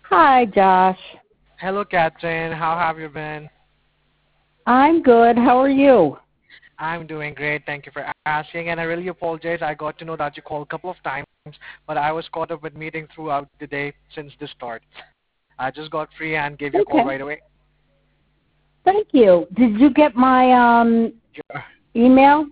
Hi, Josh. Hello, Catherine. How have you been? I'm good. How are you? I'm doing great. Thank you for asking. And I really apologize. I got to know that you called a couple of times, but I was caught up with meetings throughout the day since the start. I just got free and gave you a call Okay. right away. Thank you. Did you get my Yeah. email?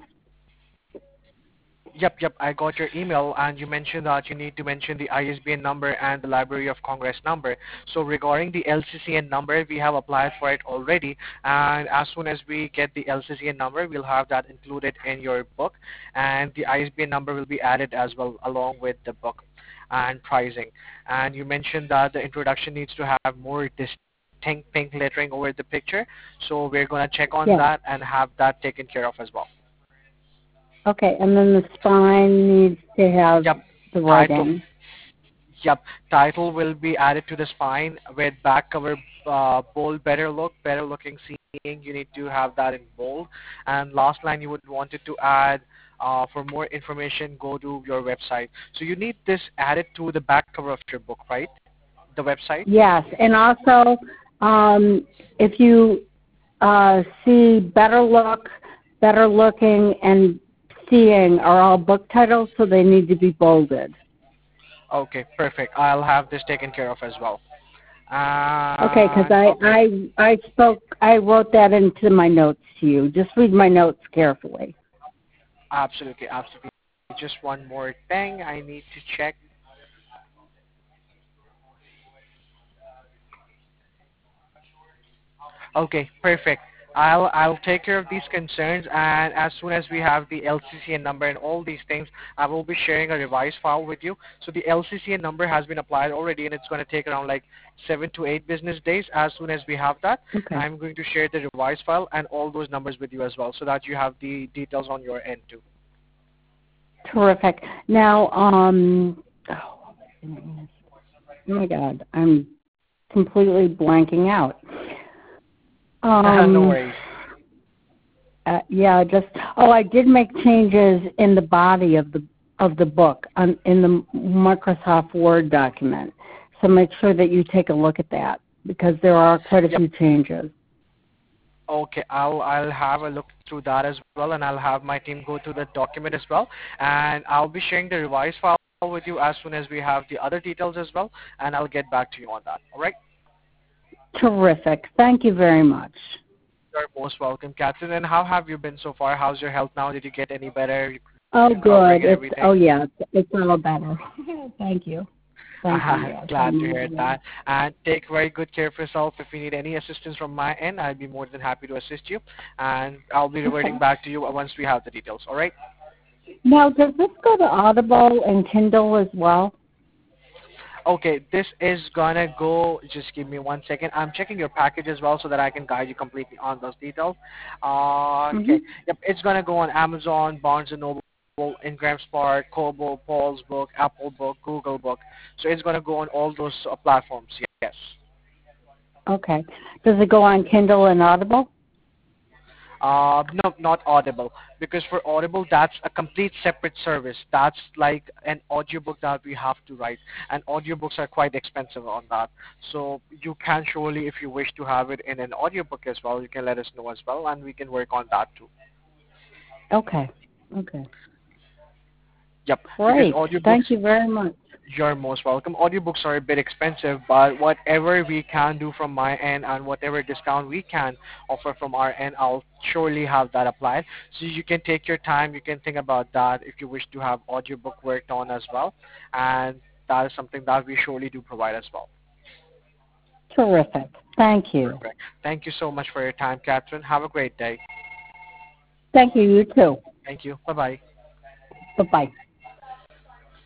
Yep. I got your email, and you mentioned that you need to mention the ISBN number and the Library of Congress number. So regarding the LCCN number, we have applied for it already, and as soon as we get the LCCN number, we'll have that included in your book, and the ISBN number will be added as well along with the book and pricing. And you mentioned that the introduction needs to have more distinct pink lettering over the picture, so we're going to check on Yes. that and have that taken care of as well. Okay. And then the spine needs to have Yep. the Title writing. Yep. Title will be added to the spine with back cover bold, better looking seeing. You need to have that in bold. And last line you would want it to add for more information, go to your website. So you need this added to the back cover of your book, right? The website? Yes. And also, if you see better look, better looking, and seeing are all book titles, so they need to be bolded. Okay, perfect. I'll have this taken care of as well. Okay, because And I, okay, I I spoke, I wrote that into my notes to you. Just read my notes carefully. absolutely. Just one more thing I need to check. Okay, perfect. I'll take care of these concerns, and as soon as we have the LCCN number and all these things, I will be sharing a revised file with you. So the LCCN number has been applied already, and it's going to take around like 7 to 8 business days. As soon as we have that, Okay. I'm going to share the revised file and all those numbers with you as well, so that you have the details on your end too. Terrific. Now, oh my God, I'm completely blanking out. No Um, worries. yeah, just I did make changes in the body of the book in the Microsoft Word document. So make sure that you take a look at that because there are quite a Yep. few changes. Okay, I'll have a look through that as well, and I'll have my team go through the document as well, and I'll be sharing the revised file with you as soon as we have the other details as well, and I'll get back to you on that. All right? Terrific. Thank you very much. You're most welcome, Catherine. And how have you been so far? How's your health now? Did you get any better Oh, recovering good. and Oh everything? yeah, it's all better. Thank you. Thank you. Yes, Glad to hear that. And take very good care of yourself. If you need any assistance from my end, I'll be more than happy to assist you. And I'll be Okay. reverting back to you once we have the details. All right? Now, does this go to Audible and Kindle as well? Okay, this is gonna go. Just give me 1 second. I'm checking your package as well so that I can guide you completely on those details. Mm-hmm. Okay, yep, it's gonna go on Amazon, Barnes and Noble, Ingram Spark, Kobo, Paul's Book, Apple Book, Google Book. So it's gonna go on all those platforms. Yes. Okay. Does it go on Kindle and Audible? No, not Audible. Because for Audible, that's a complete separate service. That's like an audiobook that we have to write. And audiobooks are quite expensive on that. So you can surely, if you wish to have it in an audiobook as well, you can let us know as well, and we can work on that too. Okay. Okay. Yep. Because Great. audiobooks, Thank you very much. you're most welcome. Audiobooks are a bit expensive, but whatever we can do from my end and whatever discount we can offer from our end, I'll surely have that applied. So you can take your time, you can think about that if you wish to have audiobook worked on as well. And that is something that we surely do provide as well. Terrific. Thank you. Perfect. Thank you so much for your time, Catherine. Have a great day. Thank you. You too. Thank you. Bye-bye. Bye-bye.